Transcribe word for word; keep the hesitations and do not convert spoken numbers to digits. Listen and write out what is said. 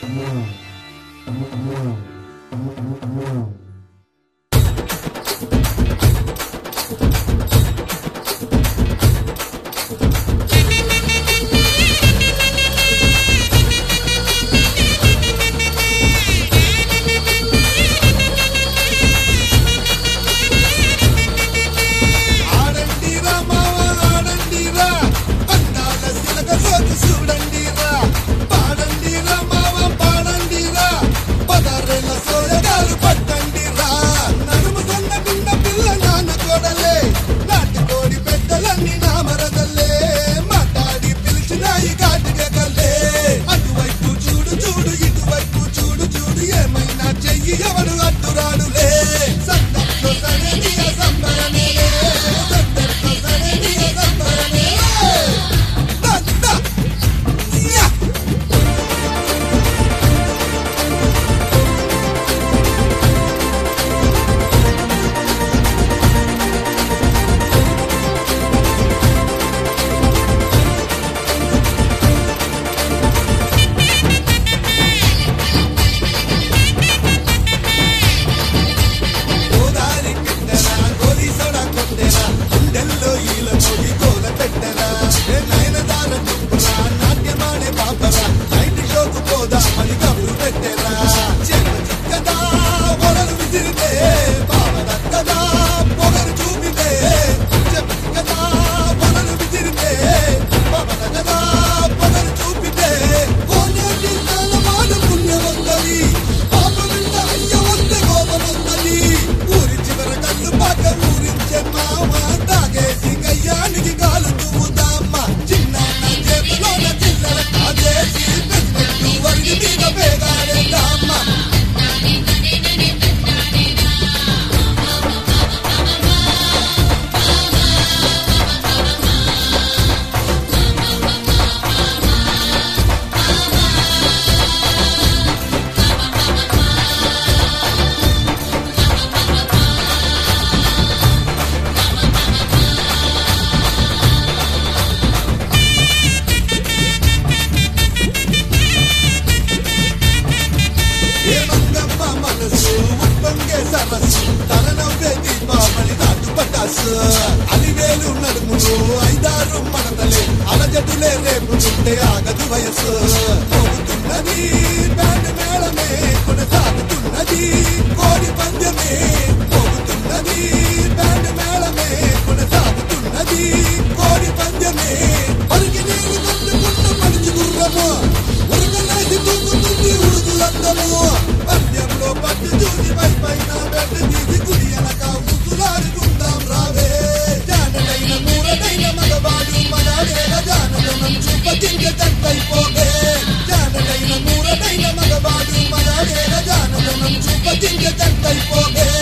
అలివేలు నడుములు ఐదారు మడతలే అలజడులే రేపుతుంటే ఆగదు వయసు పోతున్నది బ్యాండ్ మేళమే కొనసాగుతున్నది కోడి పందెమే పోతున్నది బ్యాండ్ మేళమే కొనసాగుతున్నది కోడి పందెమే పలికి నీరు కొట్టుకుంటూ పలిచి గుర్రము ఉరుగలేసి తూగుతుంది ఉరుదులందరూ పందెంలో పట్టు చూసి పై పైన బెట్టు తీసి గుడి అనక ఉసులాడుకుందాం రావే జానడైన మూరడైన మగవాడు మగాడేల జానదనం చూపకింక జంటైపోగే జానడైన మూరడైన మగవాడు మగాడేల జానదనం చూపకింక జంటైపోగే